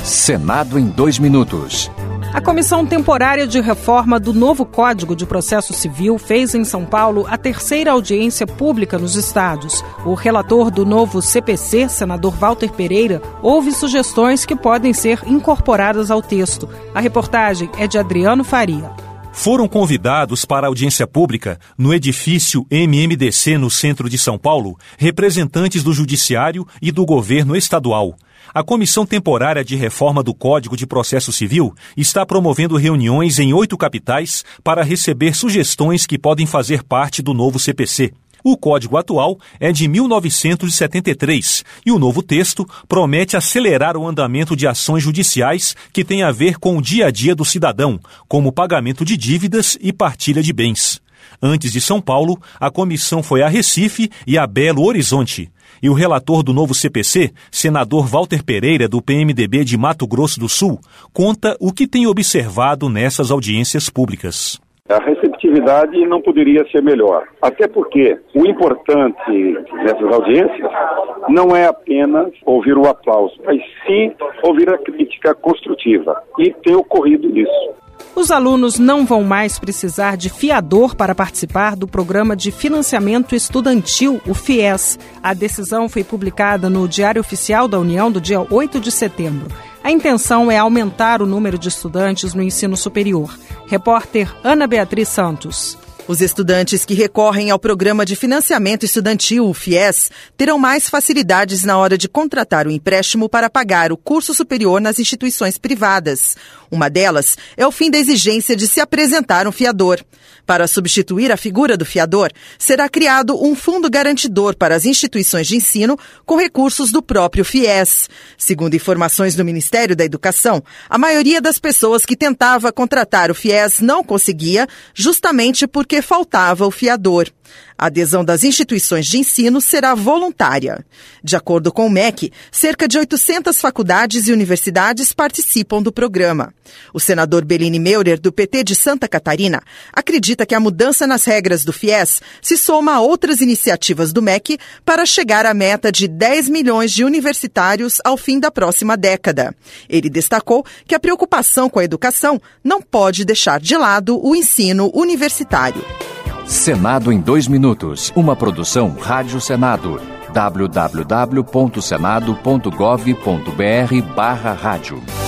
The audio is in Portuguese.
Senado em 2 minutos. A Comissão Temporária de Reforma do novo Código de Processo Civil fez em São Paulo a 3ª audiência pública nos estados. O relator do novo CPC, senador Walter Pereira, ouve sugestões que podem ser incorporadas ao texto. A reportagem é de Adriano Faria. Foram convidados para a audiência pública, no edifício MMDC, no centro de São Paulo, representantes do Judiciário e do governo estadual. A Comissão Temporária de Reforma do Código de Processo Civil está promovendo reuniões em 8 capitais para receber sugestões que podem fazer parte do novo CPC. O código atual é de 1973 e o novo texto promete acelerar o andamento de ações judiciais que têm a ver com o dia a dia do cidadão, como pagamento de dívidas e partilha de bens. Antes de São Paulo, a comissão foi a Recife e a Belo Horizonte. E o relator do novo CPC, senador Walter Pereira, do PMDB de Mato Grosso do Sul, conta o que tem observado nessas audiências públicas. A receptividade não poderia ser melhor, até porque o importante nessas audiências não é apenas ouvir o aplauso, mas sim ouvir a crítica construtiva, e tem ocorrido isso. Os alunos não vão mais precisar de fiador para participar do Programa de Financiamento Estudantil, o FIES. A decisão foi publicada no Diário Oficial da União do dia 8 de setembro. A intenção é aumentar o número de estudantes no ensino superior. Repórter Ana Beatriz Santos. Os estudantes que recorrem ao Programa de Financiamento Estudantil, o FIES, terão mais facilidades na hora de contratar o empréstimo para pagar o curso superior nas instituições privadas. Uma delas é o fim da exigência de se apresentar um fiador. Para substituir a figura do fiador, será criado um fundo garantidor para as instituições de ensino com recursos do próprio FIES. Segundo informações do Ministério da Educação, a maioria das pessoas que tentava contratar o FIES não conseguia, justamente porque faltava o fiador. A adesão das instituições de ensino será voluntária. De acordo com o MEC, cerca de 800 faculdades e universidades participam do programa. O senador Belini Meurer, do PT de Santa Catarina, acredita que a mudança nas regras do FIES se soma a outras iniciativas do MEC para chegar à meta de 10 milhões de universitários ao fim da próxima década. Ele destacou que a preocupação com a educação não pode deixar de lado o ensino universitário. Senado em 2 minutos. Uma produção Rádio Senado. www.senado.gov.br/rádio